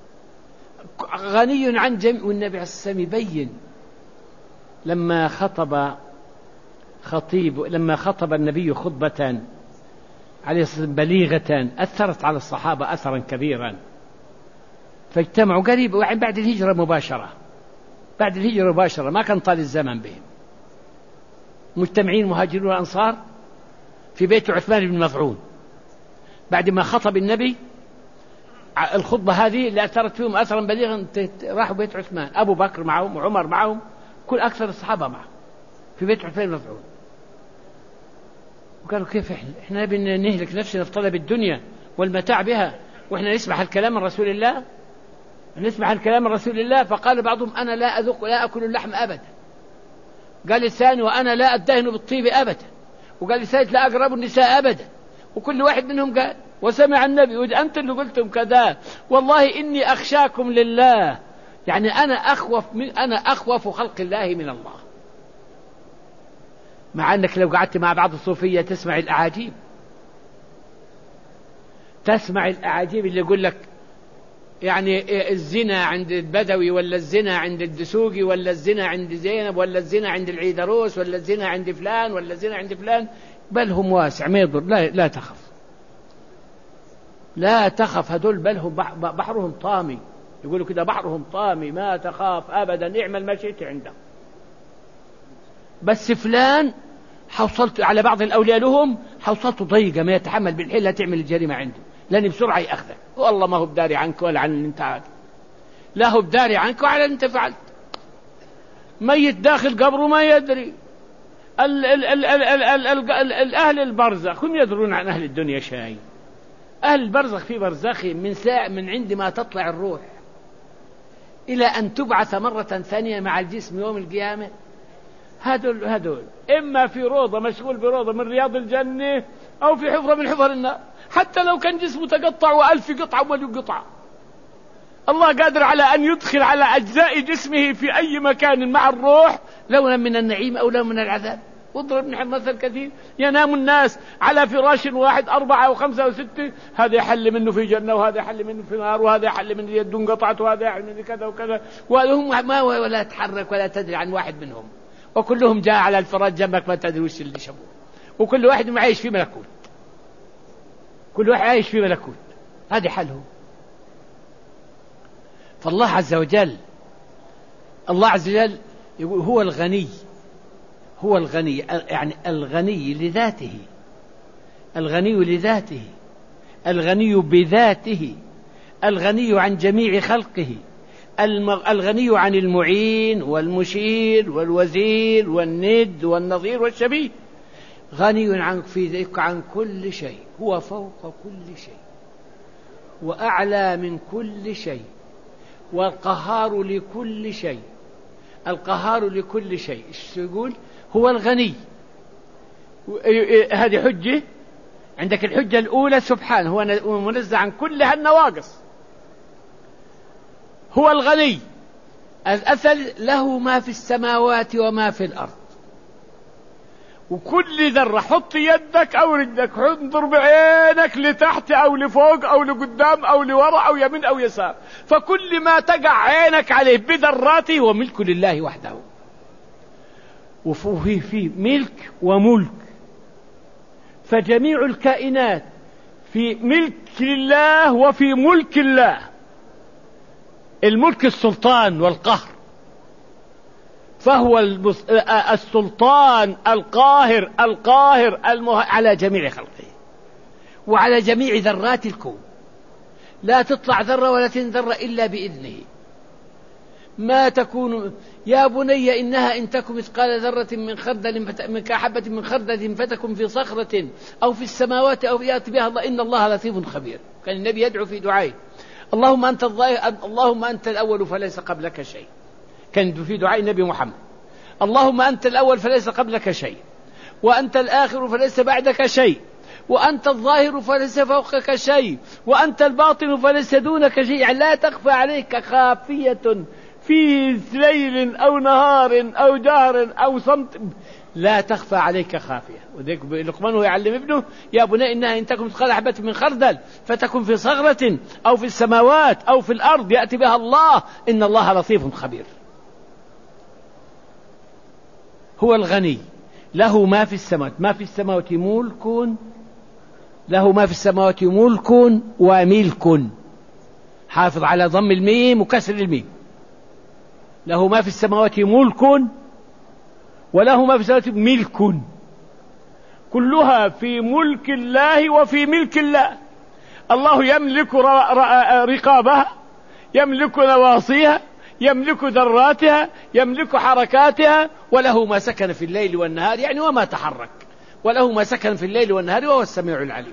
غني عن جميع. والنبي عليه الصلاة والسلام يبين لما خطب خطيب لما خطب النبي خطبة عليه الصلاة والسلام بليغة أثرت على الصحابة أثرا كبيرا، فاجتمعوا قريب وعن بعد الهجرة مباشرة، بعد الهجرة مباشرة ما كان طال الزمن بهم، مجتمعين مهاجرون والأنصار في بيت عثمان بن مظعون. بعد ما خطب النبي الخطبة هذه اللي أثرت فيهم أثرا بليغا راحوا بيت عثمان، أبو بكر معهم وعمر معهم، كل أكثر الصحابة معهم في بيت عثمان بن مظعون. وقالوا كيف إحنا إحنا نبي نهلك نفسنا في طلب الدنيا والمتاع بها وإحنا نسمع الكلام من رسول الله، نسمع الكلام من رسول الله. فقال بعضهم أنا لا أذوق لا أكل اللحم أبدا، قال الثاني وأنا لا أدهن بالطيب أبدا، وقال الثالث لا أقرب النساء أبدا. وكل واحد منهم قال وسمع النبي وإذا أنت اللي قلتم كذا والله إني أخشاكم لله، يعني أنا أخوف من أنا أخوف خلق الله من الله. مع أنك لو قعدت مع بعض الصوفية تسمع الأعاجيب، تسمع الأعاجيب اللي يقول لك يعني الزنا عند البدوي ولا الزنا عند الدسوقي ولا الزنا عند زينب ولا الزنا عند العيدروس ولا الزنا عند فلان ولا الزنا عند فلان، بل هم واسع ما يضر. لا, لا تخف لا تخف، هدول بل هم بحرهم طامي، يقولوا كده بحرهم طامي ما تخاف أبدا، اعمل ما شئت عنده. بس فلان حوصلت على بعض الأولياء لهم حوصلته ضيقة ما يتحمل بالحيلة تعمل الجريمة عنده، لأن بسرعة يأخذك والله ما هو بداري عنك ولا عن اللي انت عاد، لا هو بداري عنك وعلى اللي انت فعلت. ميت داخل قبره ما يدري. ال ال ال ال ال ال ال ال ال أهل البرزخ هم يدرون عن أهل الدنيا شيء. أهل البرزخ في برزخ من ساعة من عندما تطلع الروح إلى أن تبعث مرة ثانية مع الجسم يوم القيامة، هدول هدول إما في روضة مشغول بروضة من رياض الجنة أو في حفرة من حفر النار، حتى لو كان جسمه تقطع وألف قطعة ومليون قطعة الله قادر على أن يدخل على أجزاء جسمه في أي مكان مع الروح لونا من النعيم أو لونا من العذاب. واضرب نحن مثل كثير، ينام الناس على فراش واحد أربعة أو خمسة أو ستة، هذا يحل منه في جنة وهذا يحل منه في نار وهذا يحل من يد قطعت وهذا يحل من كذا وكذا، وهم ما ولا تحرك ولا تدري عن واحد منهم، وكلهم جاء على الفراش جنبك ما تدري وش اللي شبوه، وكل واحد عايش في ملكوت، كل واحد عايش في ملكوت، هذه حاله. فالله عز وجل الله عز وجل يقول هو الغني، هو الغني يعني الغني لذاته، الغني لذاته، الغني بذاته، الغني عن جميع خلقه، الغني عن المعين والمشير والوزير والند والنظير والشبيه، غني عن في ذلك عن كل شيء، هو فوق كل شيء وأعلى من كل شيء، والقهار لكل شيء، القهار لكل شيء. ايش يقول؟ هو الغني. هذه حجة. عندك الحجة الأولى سبحانه هو منزه عن كل هالنواقص، هو الغني. الأثل له ما في السماوات وما في الأرض، وكل ذرة حط يدك أو رجلك، انظر بعينك لتحت أو لفوق أو لقدام أو لوراء أو يمين أو يسار، فكل ما تقع عينك عليه بذراته هو ملك لله وحده، وفيه فيه ملك وملك. فجميع الكائنات في ملك لله وفي ملك الله. الملك السلطان والقهر، فهو السلطان القاهر القاهر المه... على جميع خلقه وعلى جميع ذرات الكون. لا تطلع ذرة ولا تنذر إلا بإذنه. ما تكون يا بني إنها إن تكن مثقال ذرة من خردل من كحبة من خردل فتكن في صخرة أو في السماوات أو يأتي بها الله إن الله لطيف خبير. كان النبي يدعو في دعائه اللهم أنت الظاهر اللهم أنت الأول فليس قبلك شيء. كان في دعاء النبي محمد اللهم أنت الأول فليس قبلك شيء، وأنت الآخر فليس بعدك شيء، وأنت الظاهر فليس فوقك شيء، وأنت الباطن فليس دونك شيء. يعني لا تخفى عليك خافية في ليل أو نهار أو جهر أو صمت، لا تخفى عليك خافية. وذلك لقمان هو يعلم ابنه يا بني إنها إن تكن مثقال حبة من خردل فتكن في صخرة أو في السماوات أو في الأرض يأتي بها الله إن الله لطيف خبير. هو الغني، له ما في السماوات، ما في السماوات ملك، له ما في السماوات ملك وملك. حافظ على ضم الميم وكسر الميم. له ما في السماوات ملك وله ما في السماوات ملك، كلها في ملك الله وفي ملك الله. الله يملك رقابها، يملك نواصيها، يملك ذراتها، يملك حركاتها، وله ما سكن في الليل والنهار، يعني وما تحرك، وله ما سكن في الليل والنهار وهو السميع العليم.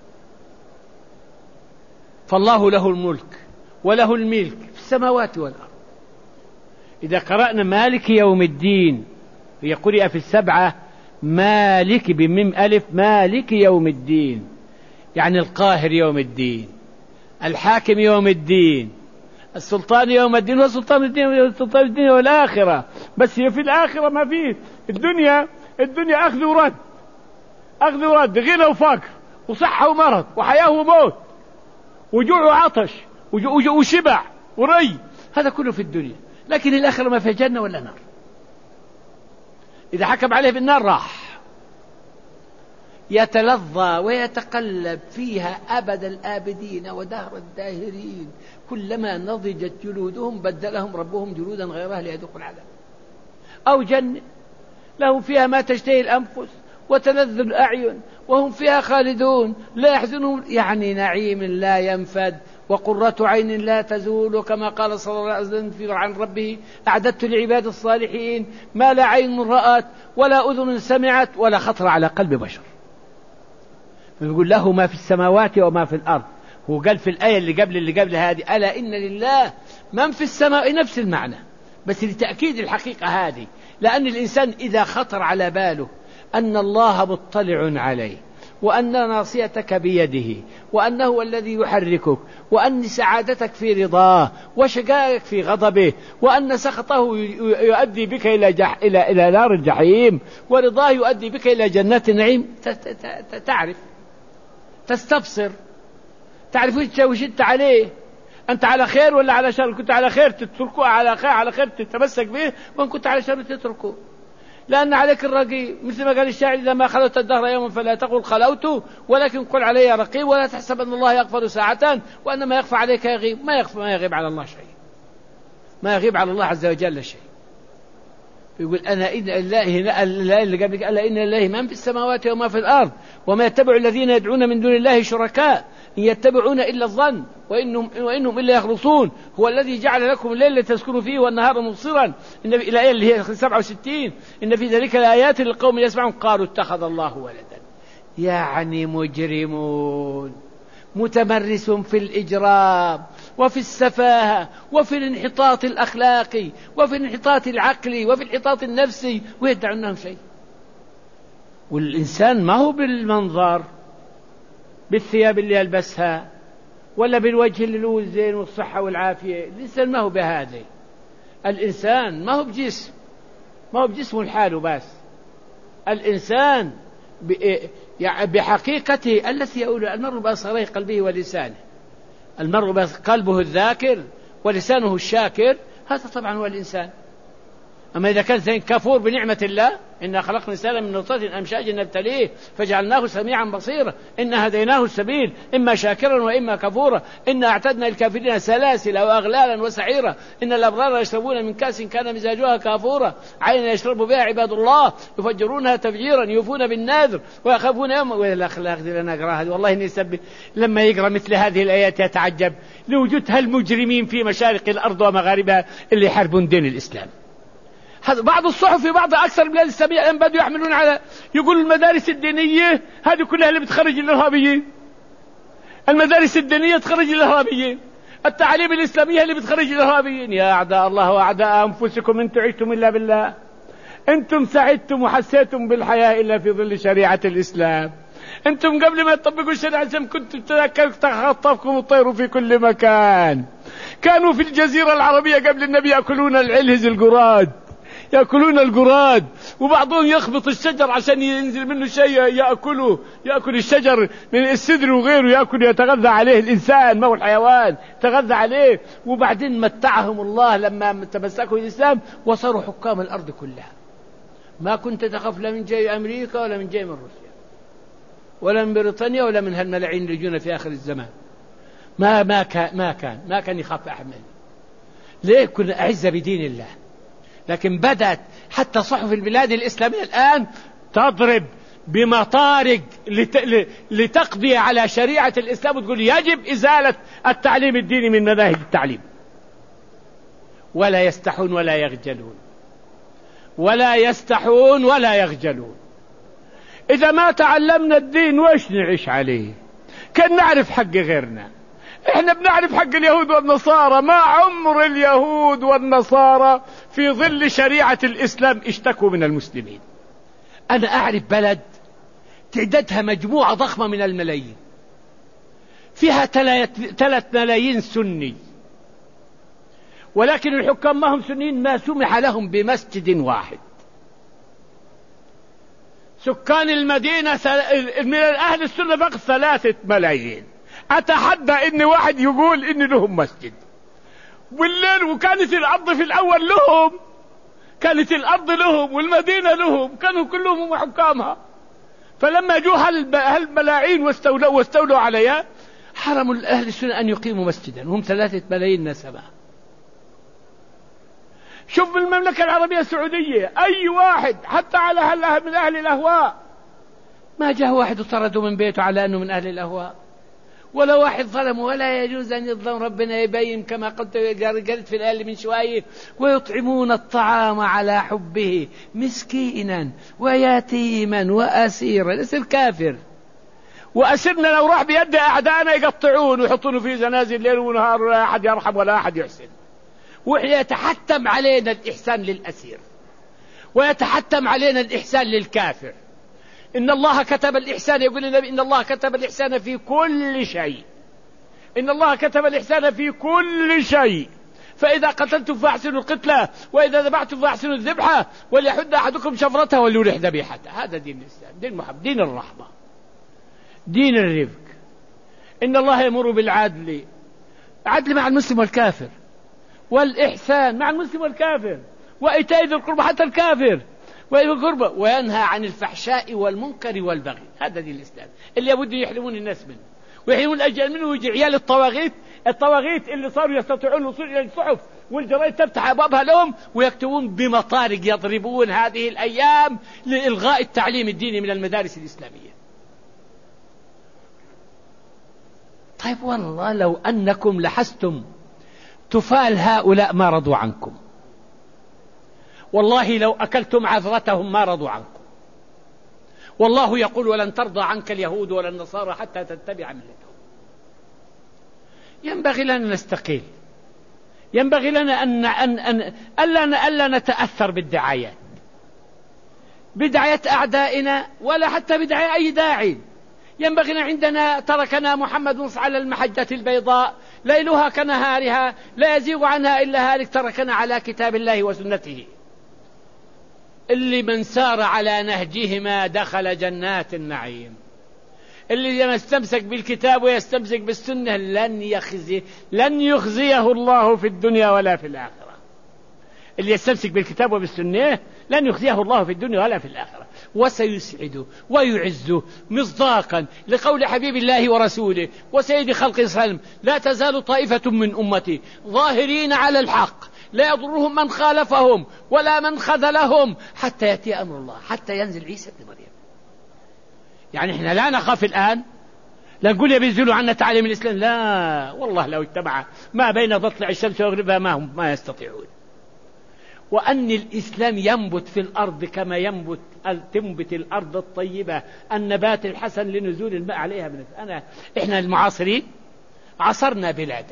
فالله له الملك وله الملك في السماوات والأرض. إذا قرأنا مالك يوم الدين، هي قرئ في السبعة مالك بميم ألف، مالك يوم الدين يعني القاهر يوم الدين، الحاكم يوم الدين، السلطان يوم الدين، وسلطان الدين سلطان الدين والآخرة. بس هي في الآخرة ما فيه. الدنيا الدنيا أخذ ورد، أخذ ورد، غنى وفقر وصحة ومرض وحياة وموت وجوع وعطش وشبع وري، هذا كله في الدنيا. لكن الآخرة ما فيها جنة ولا نار. إذا حكم عليه بالنار راح يتلظى ويتقلب فيها أبد الآبدين ودهر الداهرين، كلما نضجت جلودهم بدلهم ربهم جلودا غيرها ليذوقوا العذاب. أو جنة لهم فيها ما تشتهي الأنفس وتلذ الأعين وهم فيها خالدون لا يحزنهم، يعني نعيم لا ينفد وقرة عين لا تزول. كما قال صلى الله عليه وسلم عن ربه أعددت لعباد الصالحين ما لا عين رأت ولا أذن سمعت ولا خطر على قلب بشر. فيقول له ما في السماوات وما في الأرض. هو قال في الآية اللي قبل اللي قبل هذه ألا إن لله من في السماء، نفس المعنى بس لتأكيد الحقيقة هذه. لأن الإنسان إذا خطر على باله أن الله مطلع عليه، وأن ناصيتك بيده، وأنه هو الذي يحركك، وأن سعادتك في رضاه وشقائك في غضبه، وأن سخطه يؤدي بك إلى, جح... إلى... إلى نار الجحيم، ورضاه يؤدي بك إلى جنات النعيم، تعرف تستبصر، تعرف وش أنت عليه، أنت على خير ولا على شر. كنت على خير تتركه، على خير على خير تتمسك به، وإن كنت على شر تتركه. لأن عليك الرقيب، مثل ما قال الشاعر إذا ما خلوت الدهر يوما فلا تقل خلوت ولكن قل علي رقيب، ولا تحسب أن الله يغفر ساعة وأن ما يخفى عليك يغيب. ما يخفى، ما يغيب على الله شيء، ما يغيب على الله عز وجل شيء. يقول أنا إن الله الآية اللي قبلك ألا إن لله من في السماوات وما في الأرض وما يتبع الذين يدعون من دون الله شركاء إن يتبعون إلا الظن وإنهم, وإنهم إلا يخرصون هو الذي جعل لكم الليل لتسكنوا فيه والنهار مبصرا إن في الآية اللي هي سبعة وستين إن في ذلك الآيات للقوم يسمعون قالوا اتخذ الله ولدا. يعني مجرمون متمرسون في الإجرام وفي السفاهة وفي الانحطاط الأخلاقي وفي الانحطاط العقلي وفي الانحطاط النفسي ويدعون أنهم شيء. والإنسان ما هو بالمنظر بالثياب اللي يلبسها ولا بالوجه اللي له الزين والصحة والعافية. الإنسان ما هو بهذا. الإنسان ما هو بجسم ما هو بجسمه الحال بس. الإنسان بحقيقته التي يقول المرء بأصغري قلبه ولسانه. المرء بقلبه الذاكر ولسانه الشاكر. هذا طبعا هو الإنسان. أما إذا كان كفور بنعمة الله إنا خلقنا الإنسان من نطفة أمشاج نبتليه فجعلناه سميعا بصيرا إنا هديناه السبيل إما شاكرا وإما كفورا إنا أعتدنا للكافرين سلاسل وأغلالا وسعيرا إن الأبرار يشربون من كاس كان مزاجها كافورا عين يشرب بها عباد الله يفجرونها تفجيرا يوفون بالنذر ويخافون يوما. والأخلاق دي لنا أقراها والله إني سب لما يقرأ مثل هذه الآيات يتعجب لوجود هالمجرمين في مشارق الأرض ومغاربها اللي يحاربون دين الإسلام. بعض الصحف في بعض أكثر البلاد الإسلامية بدوا يحملون على يقول المدارس الدينية هذه كلها اللي بتخرج الإرهابيين. المدارس الدينية تخرج الإرهابيين. التعليم الإسلامية اللي بتخرج الإرهابيين. يا أعداء الله وأعداء أنفسكم إن تعيشتم إلا بالله. أنتم سعدتم وحسيتم بالحياة إلا في ظل شريعة الإسلام. أنتم قبل ما تطبقوا الشريعة الإسلام كنتم تخطفكم الطير في كل مكان. كانوا في الجزيرة العربية قبل النبي يأكلون العلهز القراد يأكلون القراد وبعضهم يخبط الشجر عشان ينزل منه شيء يأكله يأكل الشجر من السدر وغيره يأكل يتغذى عليه الإنسان ما هو الحيوان تغذى عليه. وبعدين متعهم الله لما تمسكوا الإسلام وصاروا حكام الأرض كلها. ما كنت تخاف لا من جاي أمريكا ولا من جاي من روسيا ولا من بريطانيا ولا من هالملاعين اللي يجون في آخر الزمان. ما ما كان ما كان ما كان يخاف أحد منه. ليه؟ كنا أعزة بدين الله. لكن بدأت حتى صحف البلاد الإسلامية الآن تضرب بمطارق لتقضي على شريعة الإسلام وتقول يجب إزالة التعليم الديني من مناهج التعليم. ولا يستحون ولا يخجلون ولا يستحون ولا يخجلون. إذا ما تعلمنا الدين وإيش نعيش عليه؟ كان نعرف حق غيرنا. احنا بنعرف حق اليهود والنصارى. ما عمر اليهود والنصارى في ظل شريعة الإسلام اشتكوا من المسلمين. أنا أعرف بلد تعددها مجموعة ضخمة من الملايين فيها ثلاث ملايين سني ولكن الحكام ما هم سنيين ما سمح لهم بمسجد واحد. سكان المدينة من أهل السنة فقط ثلاثة ملايين. أتحدى إن واحد يقول إن لهم مسجد بالليل. وكانت الأرض في الأول لهم كانت الأرض لهم والمدينة لهم كانوا كلهم هم حكامها. فلما جو هالملاعين واستولوا, واستولوا عليها حرموا أهل السنة أن يقيموا مسجدا وهم ثلاثة ملايين نسمة. شوف المملكة العربية السعودية أي واحد حتى على هل من أهل الأهواء ما جاء واحد وطرده من بيته على أنه من أهل الأهواء ولا واحد ظلم. ولا يجوز أن يظلم. ربنا يبين كما قلت قلت في الآية من شوية ويطعمون الطعام على حبه مسكينا ويتيما وأسيرا. الأسير كافر وأسرنا لو راح بيد أعدائنا يقطعون ويحطونه في زنازل ليل ونهار ولا أحد يرحم ولا أحد يحسن. ويتحتم علينا الإحسان للأسير ويتحتم علينا الإحسان للكافر. إن الله كتب الإحسان يقول النبي إن الله كتب الإحسان في كل شيء. إن الله كتب الإحسان في كل شيء. فإذا قتلتم فأحسنوا القتلة وإذا ذبحتم فأحسنوا الذبحة وليحد أحدكم شفرته وليرح ذبيحته. هذا دين الإسلام دين المحبة دين الرحمة دين الرفق. إن الله يأمر بالعدل عدل مع المسلم والكافر والإحسان مع المسلم والكافر وإيتاء ذي القربى حتى الكافر ويقرب وينهى عن الفحشاء والمنكر والبغي. هذا دين الإسلام اللي يبد يحلمون الناس منه ويحلمون الأجيال منه ويجي عيال الطواغيت الطواغيت اللي صاروا يستطيعون الوصول إلى الصحف والجرائد تفتح أبوابها لهم ويكتبون بمطارق يضربون هذه الأيام لإلغاء التعليم الديني من المدارس الإسلامية. طيب والله لو أنكم لحستم تفال هؤلاء ما رضوا عنكم، والله لو أكلتم عذرتهم ما رضوا عنكم. والله يقول ولن ترضى عنك اليهود ولا النصارى حتى تتبع ملتهم. ينبغي لنا نستقيل، ينبغي لنا أن أن أن ألا ألا نتأثر بالدعايات، بدعاية أعدائنا ولا حتى بدعاية أي داعي. ينبغي عندنا تركنا محمد على المحجة البيضاء ليلها كنهارها لا يزيغ عنها إلا هالك، تركنا على كتاب الله وسنته، اللي من سار على نهجهما دخل جنات النعيم. اللي يستمسك بالكتاب ويستمسك بالسنة لن يخزي لن يخزيه الله في الدنيا ولا في الآخرة. اللي يستمسك بالكتاب وبالسنة لن يخزيه الله في الدنيا ولا في الآخرة، وسيسعده ويعزه مصداقا لقول حبيب الله ورسوله وسيد خلق السلام: لا تزال طائفة من أمتي ظاهرين على الحق لا يضرهم من خالفهم ولا من خذلهم حتى يأتي أمر الله، حتى ينزل عيسى ابن مريم. يعني احنا لا نخاف الآن، لا نقول يبيزلوا عنا تعاليم الإسلام، لا والله لو اجتمع ما بين مطلع الشمس وغربها ما هم ما يستطيعون. وأن الإسلام ينبت في الأرض كما ينبت تنبت الأرض الطيبة النبات الحسن لنزول الماء عليها. من أنا إحنا المعاصرين عصرنا بلادا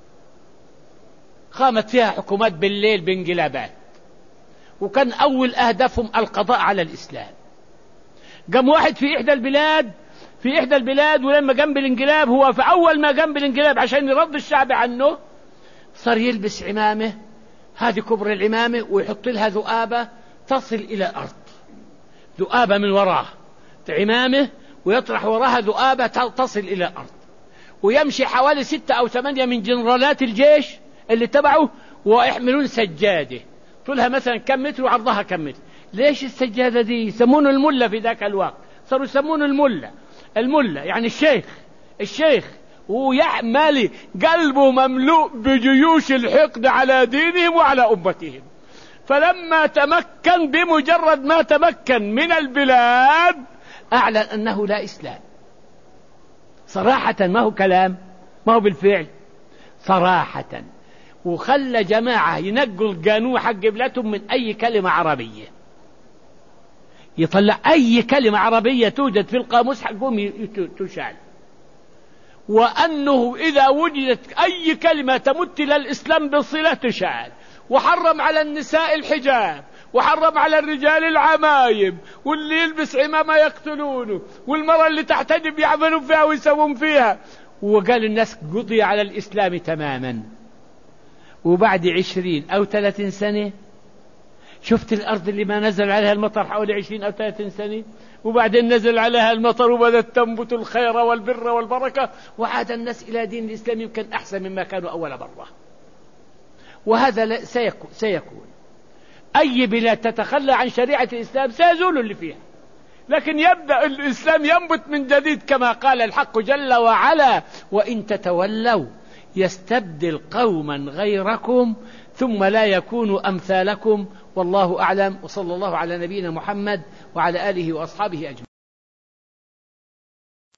قامت فيها حكومات بالليل بانقلابات، وكان أول أهدافهم القضاء على الإسلام. قام واحد في إحدى البلاد في إحدى البلاد ولما قام بالانقلاب، هو في أول ما قام بالانقلاب عشان يرد الشعب عنه صار يلبس عمامة، هذه كبر العمامة، ويحط لها ذؤابة تصل إلى الأرض، ذؤابة من وراه عمامة ويطرح وراها ذؤابة تصل إلى الأرض، ويمشي حوالي ستة أو ثمانية من جنرالات الجيش اللي تبعه ويحملون سجادة طولها مثلا كم متر وعرضها كم متر. ليش السجادة دي؟ يسمونه الملة في ذاك الوقت، صاروا يسمونه الملة. الملة يعني الشيخ الشيخ ويعمل قلبه مملوء بجيوش الحقد على دينهم وعلى أمتهم. فلما تمكن، بمجرد ما تمكن من البلاد، أعلن أنه لا إسلام صراحة، ما هو كلام، ما هو بالفعل، صراحة. وخلى جماعة ينقوا القانون حق بلادهم من أي كلمة عربية، يطلع أي كلمة عربية توجد في القاموس حقهم تشال، وأنه إذا وجدت أي كلمة تمت إلى الإسلام بصلة تشال. وحرم على النساء الحجاب، وحرم على الرجال العمايم، واللي يلبس عمامة يقتلونه، والمرأة اللي تعتدب يعملون فيها ويسوون فيها. وقال الناس قضي على الإسلام تماما. وبعد عشرين أو ثلاثين سنة شفت الأرض اللي ما نزل عليها المطر حوالي عشرين أو ثلاثين سنة، وبعدين نزل عليها المطر وبدت تنبت الخير والبر والبركة، وعاد الناس إلى دين الإسلام يمكن أحسن مما كانوا أول مرة. وهذا سيكون, سيكون أي بلاد تتخلى عن شريعة الإسلام سيزول اللي فيها، لكن يبدأ الإسلام ينبت من جديد كما قال الحق جل وعلا: وإن تتولوا يستبدل قوما غيركم ثم لا يكونوا أمثالكم والله أعلم. وصلى الله على نبينا محمد وعلى آله وأصحابه أجمعين.